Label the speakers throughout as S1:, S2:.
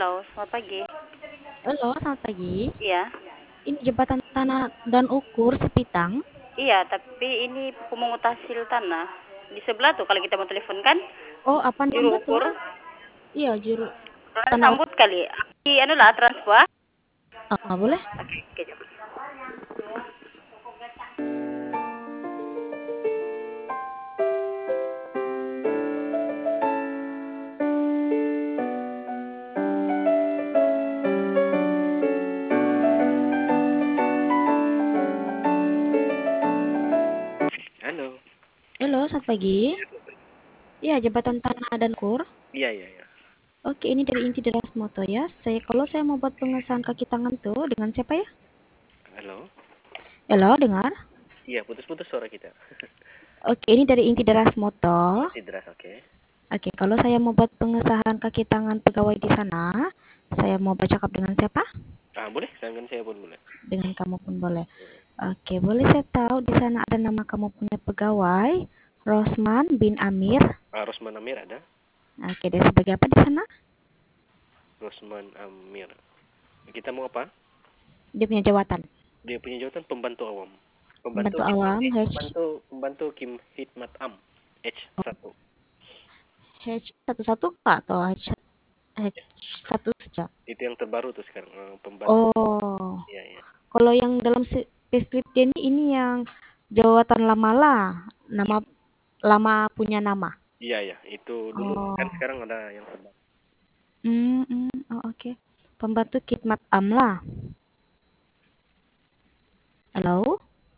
S1: Halo, selamat pagi.
S2: Halo, selamat pagi.
S1: Iya,
S2: Ini jembatan tanah dan ukur Sepitang.
S1: iya, tapi ini pemungut hasil tanah. Di sebelah tuh kalau kita mau telepon kan,
S2: Oh, apa
S1: juru
S2: nama tuh?
S1: ukur.
S2: Iya, juru
S1: Orang
S2: tanah ukur.
S1: sambut kali. Di anu lah, transfer.
S2: Boleh?
S1: Oke, kejap.
S3: Halo.
S2: Halo, selamat pagi. Iya, jembatan tanah dan ukur.
S3: Iya, iya, iya.
S2: Oke, ini dari Inti Deras Moto ya. Kalau saya mau buat pengesahan kaki tangan tuh dengan siapa ya?
S3: Halo.
S2: Halo, dengar?
S3: Iya, putus-putus suara kita.
S2: Oke, ini dari Inti Deras Moto.
S3: Oh, Sidras, oke.
S2: Oke, kalau saya mau buat pengesahan kaki tangan pegawai di sana, saya mau bercakap dengan siapa?
S3: Boleh, dengan saya pun boleh.
S2: Dengan kamu pun boleh. Oke, boleh saya tahu di sana ada nama kamu punya pegawai, Rosman bin Amir.
S3: Rosman Amir ada.
S2: Oke, dia sebagai apa di sana?
S3: Rosman Amir. Kita mau apa?
S2: Dia punya jawatan.
S3: Dia punya jawatan pembantu awam.
S2: Pembantu awam,
S3: Pembantu Kim Hikmat Am. H1.
S2: H11 kah atau H1 saja?
S3: Itu yang terbaru tuh sekarang, pembantu.
S2: Oh,
S3: Iya, iya.
S2: kalau yang dalam deskripsi ini yang jawatan lama lah, nama lama punya nama.
S3: Iya, iya. Itu dulu kan
S2: Oh,
S3: sekarang ada yang terbaru.
S2: oke. Pembantu khidmat am lah. Halo?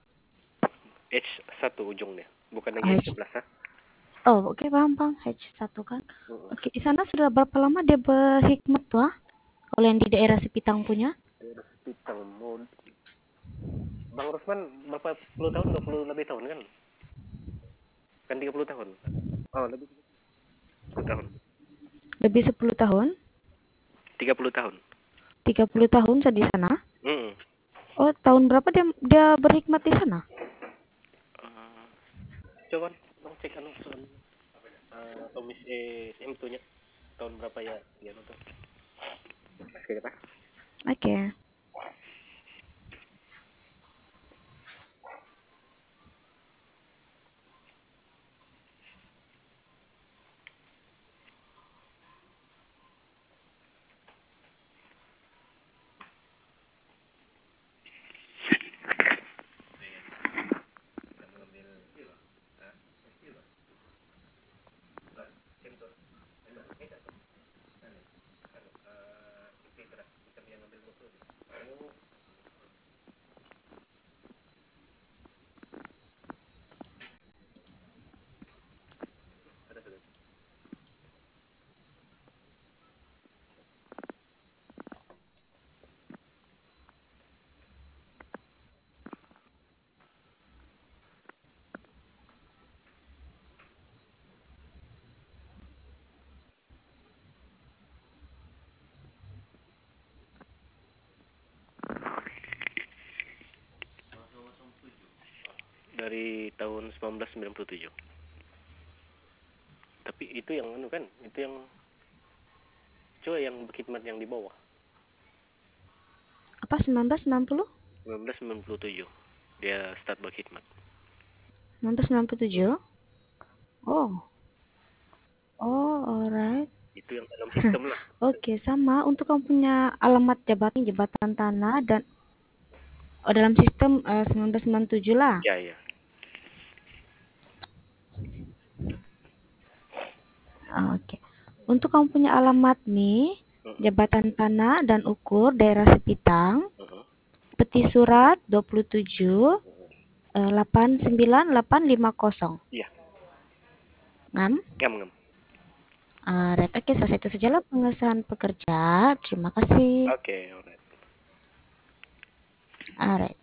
S3: H1 ujungnya. Bukan lagi
S2: H.
S3: H11, ha?
S2: Oh, oke, paham, paham. H1 kan.
S3: Mm-mm.
S2: Oke, di sana sudah berapa lama dia berkhidmat tuh? Kalau yang di daerah Sepitang punya?
S3: Hospital Mode. Bang Rosman berapa puluh tahun, 20 lebih tahun kan? Kan 30 tahun. Oh, lebih 10 tahun.
S2: Lebih 10 tahun?
S3: 30 tahun.
S2: 30 tahun saya di sana?
S3: Mm.
S2: Oh, tahun berapa dia berkhidmat di sana?
S3: Uh, Coba dong cek anu soal komis itu nya tahun berapa ya dia nonton. Oke, Pak.
S2: Oke.
S3: Dari tahun 1997. Tapi itu yang anu kan, itu yang coba yang berkhidmat yang di bawah.
S2: Apa 1990?
S3: 1997 dia start berkhidmat.
S2: 1997? Oh. Oh, alright.
S3: Itu yang dalam sistem lah.
S2: Oke, sama. Untuk kamu punya alamat jabatan tanah dan dalam sistem 1997 lah.
S3: Ya, ya.
S2: Oke. Untuk kamu punya alamat nih, jabatan tanah dan ukur daerah Sepitang, peti surat 27 89850.
S3: Iya.
S2: Ngam?
S3: Ngam, ngam.
S2: Alright, oke, selesai itu sajalah pengesahan pekerja. Terima kasih.
S3: Oke, alright.
S2: Alright.